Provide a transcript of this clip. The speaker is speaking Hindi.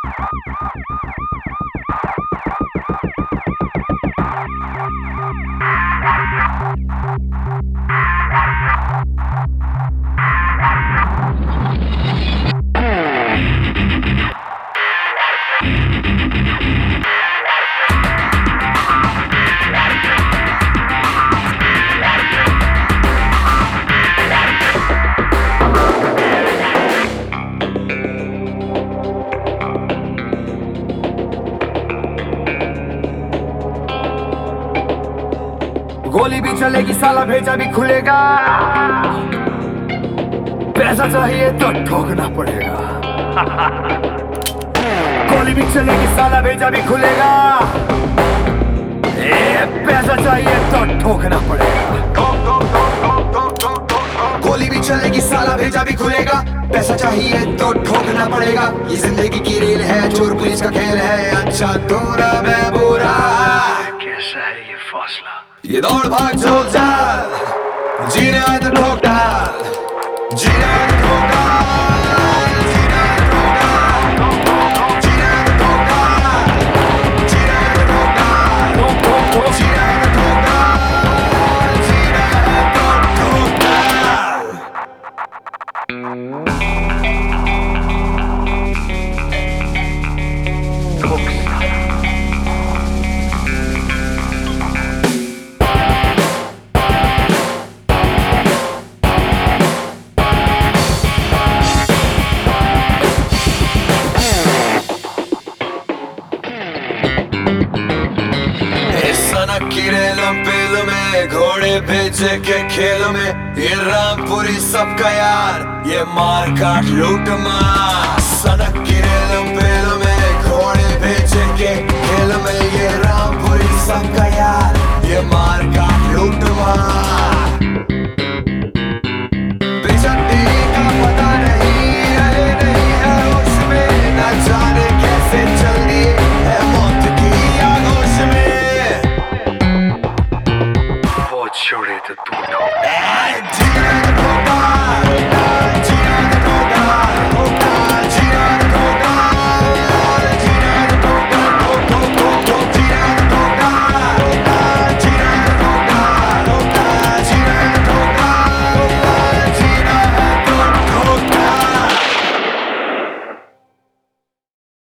गोली भी चलेगी साला भेजा भी खुलेगा, पैसा चाहिए तो ठोकना पड़ेगा। गोली भी चलेगी साला भेजा भी खुलेगा, पैसा चाहिए तो ठोकना पड़ेगा। गोली भी चलेगी साला भेजा भी खुलेगा, पैसा चाहिए तो ठोकना पड़ेगा। ये जिंदगी की रेल है, चोर पुलिस का खेल है, अच्छा दोरा मैं बुरा। कैसा है ये फैसला? ये दौड़ भाग झोंक झाल, जीने आए तो ठोक डाल, जीने आए तो ठोक डाल, जीने आए तो ठोक डाल, जीने आए तो ठोक डाल, जीने आए तो ठोक डाल, जीने आए तो ठोक डाल, जीने आए तो ठोक डाल। की रेलों पेलों में, घोड़े बेचे के खेलों में, ये रामपुरी सबका यार, ये मार काट लूट मार। सड़क की रेलों पेलों में, घोड़े बेचे के खेलों में, ये रामपुरी सबका यार, ये मार काट लूट मार। बेचती का पता नहीं है, नहीं है उसमें, न जाने कैसे चल दिए है मौत की आगोश में। छोड़े तो तू